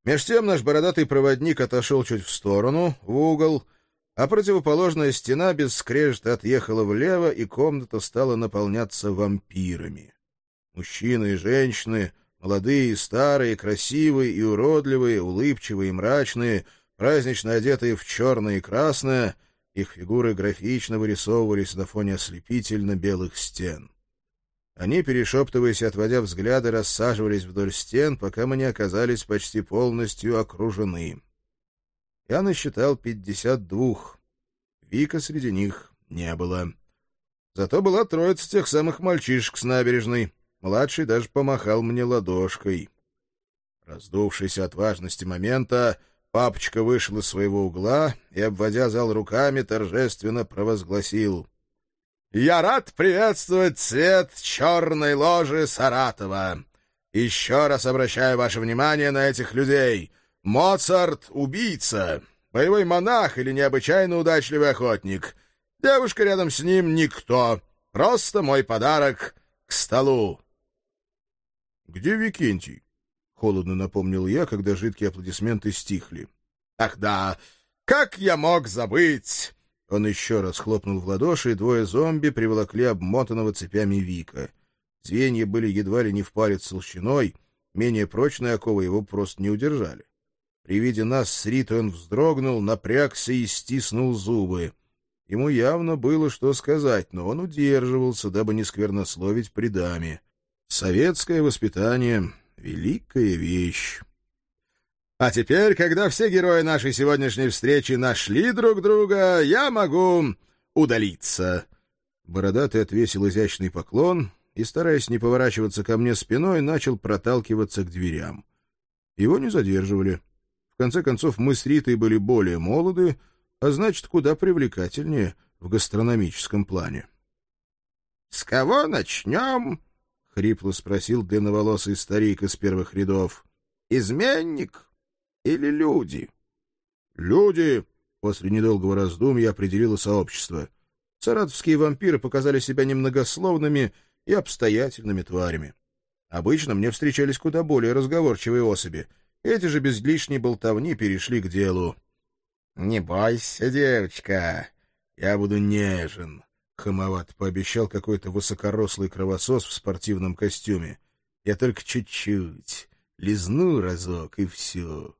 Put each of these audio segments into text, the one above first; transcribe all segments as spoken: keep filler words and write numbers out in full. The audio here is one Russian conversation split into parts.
Меж тем наш бородатый проводник отошел чуть в сторону, в угол, а противоположная стена без скрежета отъехала влево, и комната стала наполняться вампирами. Мужчины и женщины, молодые и старые, красивые и уродливые, улыбчивые и мрачные, празднично одетые в черное и красное, их фигуры графично вырисовывались на фоне ослепительно белых стен. Они, перешептываясь и отводя взгляды, рассаживались вдоль стен, пока мы не оказались почти полностью окружены. Я насчитал пятьдесят двух. Вика среди них не было. Зато была троица тех самых мальчишек с набережной. Младший даже помахал мне ладошкой. Раздувшись от важности момента, папочка вышел из своего угла и, обводя зал руками, торжественно провозгласил: «Я рад приветствовать цвет черной ложи Саратова. Еще раз обращаю ваше внимание на этих людей. Моцарт — убийца, боевой монах или необычайно удачливый охотник. Девушка рядом с ним — никто. Просто мой подарок к столу». «Где Викентий?» — холодно напомнил я, когда жидкие аплодисменты стихли. «Ах да! Как я мог забыть!» Он еще раз хлопнул в ладоши, и двое зомби приволокли обмотанного цепями Вика. Звенья были едва ли не в палец толщиной, менее прочные оковы его просто не удержали. При виде нас с Ритой он вздрогнул, напрягся и стиснул зубы. Ему явно было что сказать, но он удерживался, дабы не сквернословить при даме. Советское воспитание — великая вещь. А теперь, когда все герои нашей сегодняшней встречи нашли друг друга, я могу удалиться. Бородатый отвесил изящный поклон и, стараясь не поворачиваться ко мне спиной, начал проталкиваться к дверям. Его не задерживали. В конце концов, мы с Ритой были более молоды, а значит, куда привлекательнее в гастрономическом плане. — С кого начнем? — хрипло спросил длинноволосый старик из первых рядов. — Изменник или люди? — Люди, — после недолгого раздумья определило сообщество. Саратовские вампиры показали себя немногословными и обстоятельными тварями. Обычно мне встречались куда более разговорчивые особи. Эти же без лишней болтовни перешли к делу. — Не бойся, девочка, я буду нежен, — хамовато пообещал какой-то высокорослый кровосос в спортивном костюме. — Я только чуть-чуть, лизну разок, и все.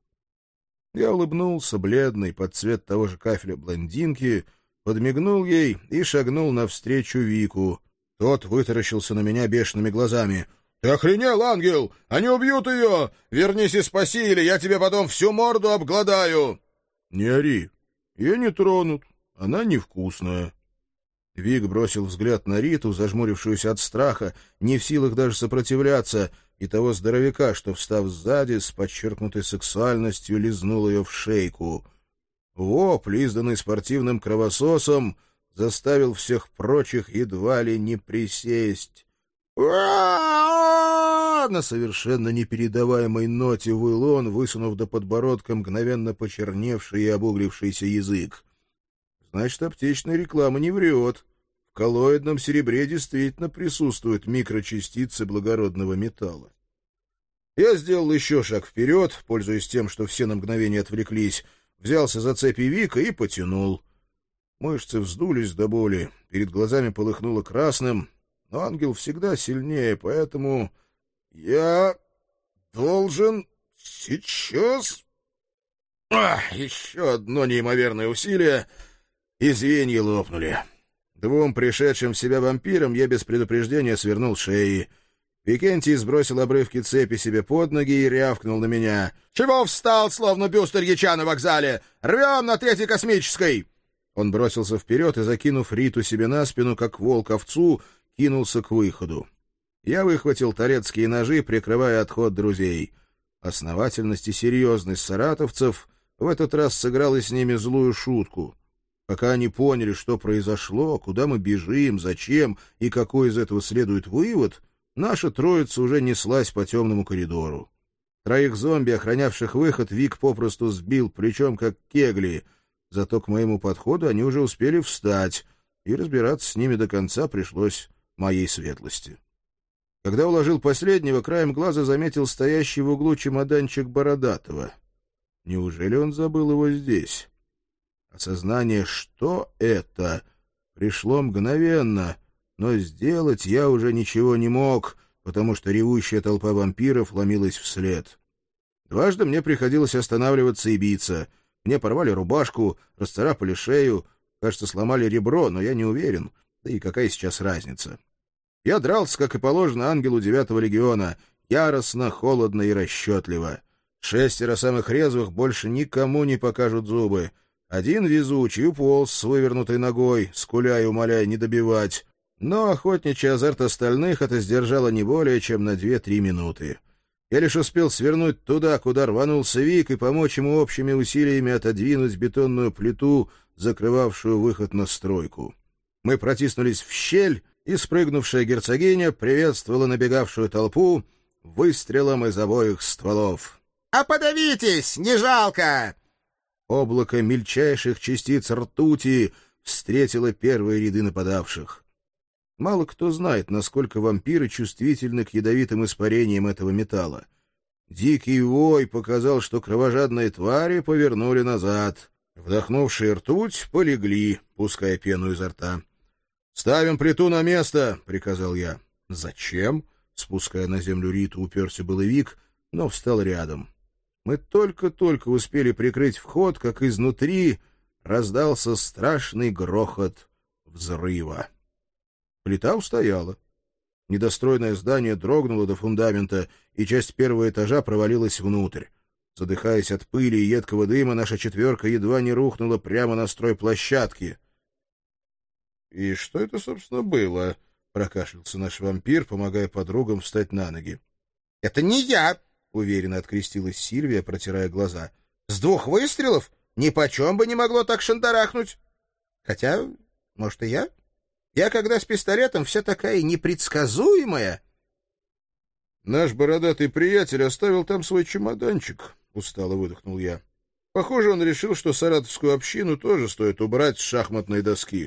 Я улыбнулся, бледный, под цвет того же кафеля блондинки, подмигнул ей и шагнул навстречу Вику. Тот вытаращился на меня бешеными глазами. — Ты охренел, ангел? Они убьют ее! Вернись и спаси, или я тебе потом всю морду обгладаю! — Не ори, ее не тронут, она невкусная. Вик бросил взгляд на Риту, зажмурившуюся от страха, не в силах даже сопротивляться, и того здоровяка, что, встав сзади, с подчеркнутой сексуальностью лизнул ее в шейку. Вопль, изданный спортивным кровососом, заставил всех прочих едва ли не присесть. На совершенно непередаваемой ноте выл он, высунув до подбородка мгновенно почерневший и обуглившийся язык. Значит, аптечная реклама не врет. В коллоидном серебре действительно присутствуют микрочастицы благородного металла. Я сделал еще шаг вперед, пользуясь тем, что все на мгновение отвлеклись, взялся за цепи Вика и потянул. Мышцы вздулись до боли, перед глазами полыхнуло красным, но ангел всегда сильнее, поэтому я должен сейчас... Ах, еще одно неимоверное усилие, и звенья лопнули. Двум пришедшим в себя вампирам я без предупреждения свернул шеи. Викентий сбросил обрывки цепи себе под ноги и рявкнул на меня. — Чего встал, словно бюст Ильича на вокзале? Рвем на Третьей космической! Он бросился вперед и, закинув Риту себе на спину, как волк овцу, кинулся к выходу. Я выхватил торецкие ножи, прикрывая отход друзей. Основательность и серьезность саратовцев в этот раз сыграла с ними злую шутку. Пока они поняли, что произошло, куда мы бежим, зачем и какой из этого следует вывод, наша троица уже неслась по темному коридору. Троих зомби, охранявших выход, Вик попросту сбил, причем как кегли. Зато к моему подходу они уже успели встать, и разбираться с ними до конца пришлось моей светлости. Когда уложил последнего, краем глаза заметил стоящий в углу чемоданчик Бородатого. Неужели он забыл его здесь? Осознание, что это, пришло мгновенно, но сделать я уже ничего не мог, потому что ревущая толпа вампиров ломилась вслед. Дважды мне приходилось останавливаться и биться. Мне порвали рубашку, расцарапали шею, кажется, сломали ребро, но я не уверен. Да и какая сейчас разница? Я дрался, как и положено, ангелу девятого легиона, яростно, холодно и расчетливо. Шестеро самых резвых больше никому не покажут зубы. Один везучий уполз с вывернутой ногой, скуля и умоляя не добивать. Но охотничий азарт остальных это сдержало не более чем на две-три минуты. Я лишь успел свернуть туда, куда рванулся Вик, и помочь ему общими усилиями отодвинуть бетонную плиту, закрывавшую выход на стройку. Мы протиснулись в щель, и спрыгнувшая герцогиня приветствовала набегавшую толпу выстрелом из обоих стволов. «А подавитесь, не жалко!» Облако мельчайших частиц ртути встретило первые ряды нападавших. Мало кто знает, насколько вампиры чувствительны к ядовитым испарениям этого металла. Дикий вой показал, что кровожадные твари повернули назад. Вдохнувшие ртуть полегли, пуская пену изо рта. «Ставим плиту на место!» — приказал я. «Зачем?» — спуская на землю Риту, уперся было Вик, но встал рядом. Мы только-только успели прикрыть вход, как изнутри раздался страшный грохот взрыва. Плита устояла. Недостроенное здание дрогнуло до фундамента, и часть первого этажа провалилась внутрь. Задыхаясь от пыли и едкого дыма, наша четверка едва не рухнула прямо на стройплощадке. — И что это, собственно, было? — прокашлялся наш вампир, помогая подругам встать на ноги. — Это не я! — уверенно открестилась Сильвия, протирая глаза. — С двух выстрелов нипочем бы не могло так шандарахнуть. Хотя, может, и я? Я, когда с пистолетом, вся такая непредсказуемая. — Наш бородатый приятель оставил там свой чемоданчик, — устало выдохнул я. Похоже, он решил, что саратовскую общину тоже стоит убрать с шахматной доски.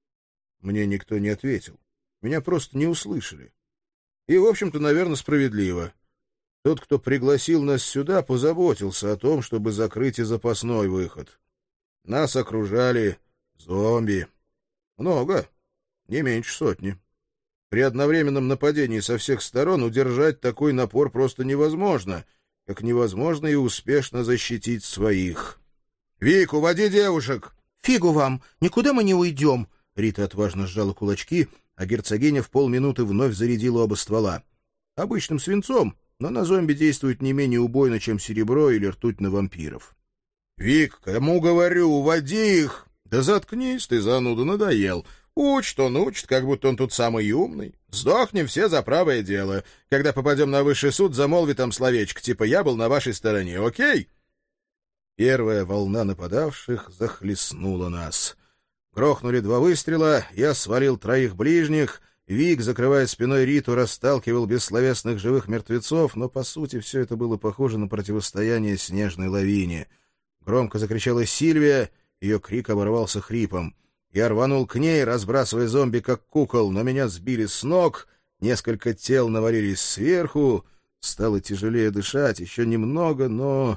Мне никто не ответил. Меня просто не услышали. И, в общем-то, наверное, справедливо. Тот, кто пригласил нас сюда, позаботился о том, чтобы закрыть и запасной выход. Нас окружали зомби. Много, не меньше сотни. При одновременном нападении со всех сторон удержать такой напор просто невозможно, как невозможно и успешно защитить своих. — Вик, уводи девушек! — Фигу вам, никуда мы не уйдем! Рита отважно сжала кулачки, а герцогиня в полминуты вновь зарядила оба ствола. Обычным свинцом, но на зомби действует не менее убойно, чем серебро или ртуть на вампиров. — Вик, кому говорю, уводи их! — Да заткнись ты, зануда, надоел. Учит он, учит, как будто он тут самый умный. Сдохнем все за правое дело. Когда попадем на высший суд, замолви там словечко, типа «я был на вашей стороне», окей? Первая волна нападавших захлестнула нас. Грохнули два выстрела, я свалил троих ближних, Вик, закрывая спиной Риту, расталкивал бессловесных живых мертвецов, но, по сути, все это было похоже на противостояние снежной лавине. Громко закричала Сильвия, ее крик оборвался хрипом. Я рванул к ней, разбрасывая зомби как кукол, но меня сбили с ног, несколько тел навалились сверху, стало тяжелее дышать, еще немного, но...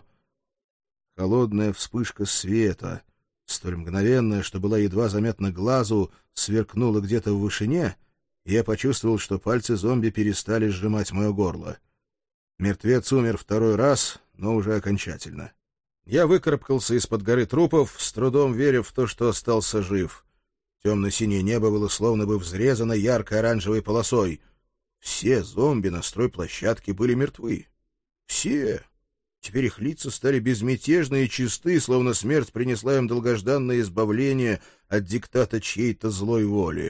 Холодная вспышка света, столь мгновенная, что была едва заметна глазу, сверкнула где-то в вышине, и я почувствовал, что пальцы зомби перестали сжимать мое горло. Мертвец умер второй раз, но уже окончательно. Я выкарабкался из-под горы трупов, с трудом веря в то, что остался жив. Темно-синее небо было словно бы взрезано яркой оранжевой полосой. Все зомби на стройплощадке были мертвы. Все. Теперь их лица стали безмятежны и чисты, словно смерть принесла им долгожданное избавление от диктата чьей-то злой воли.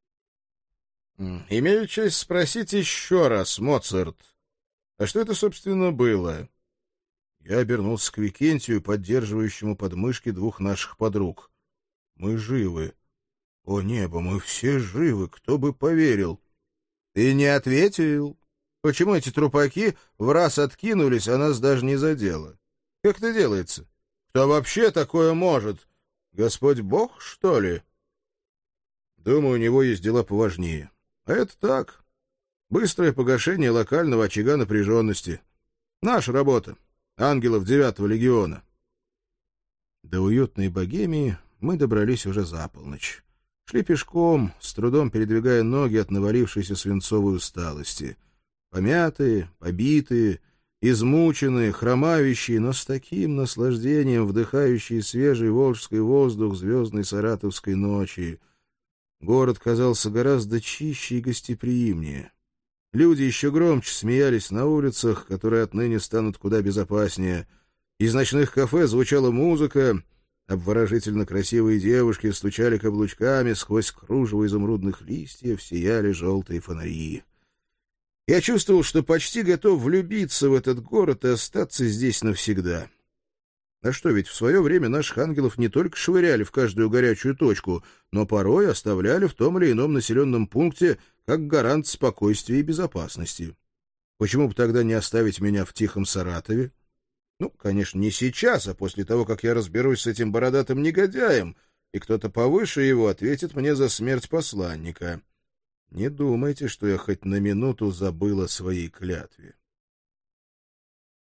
«Имею честь спросить еще раз, Моцарт, а что это, собственно, было?» Я обернулся к Викентию, поддерживающему подмышки двух наших подруг. «Мы живы. О небо, мы все живы, кто бы поверил!» «Ты не ответил. Почему эти трупаки в раз откинулись, а нас даже не задело? Как это делается? Кто вообще такое может? Господь Бог, что ли?» «Думаю, у него есть дела поважнее. А это так. Быстрое погашение локального очага напряженности. Наша работа. Ангелов девятого легиона. До уютной Богемии мы добрались уже за полночь. Шли пешком, с трудом передвигая ноги от навалившейся свинцовой усталости. Помятые, побитые, измученные, хромающие, но с таким наслаждением вдыхающие свежий волжский воздух звездной саратовской ночи. Город казался гораздо чище и гостеприимнее. Люди еще громче смеялись на улицах, которые отныне станут куда безопаснее. Из ночных кафе звучала музыка, обворожительно красивые девушки стучали каблучками, сквозь кружево изумрудных листьев сияли желтые фонари. Я чувствовал, что почти готов влюбиться в этот город и остаться здесь навсегда. А что, ведь в свое время наших ангелов не только швыряли в каждую горячую точку, но порой оставляли в том или ином населенном пункте как гарант спокойствия и безопасности. Почему бы тогда не оставить меня в тихом Саратове? Ну, конечно, не сейчас, а после того, как я разберусь с этим бородатым негодяем, и кто-то повыше его ответит мне за смерть посланника. Не думайте, что я хоть на минуту забыл о своей клятве.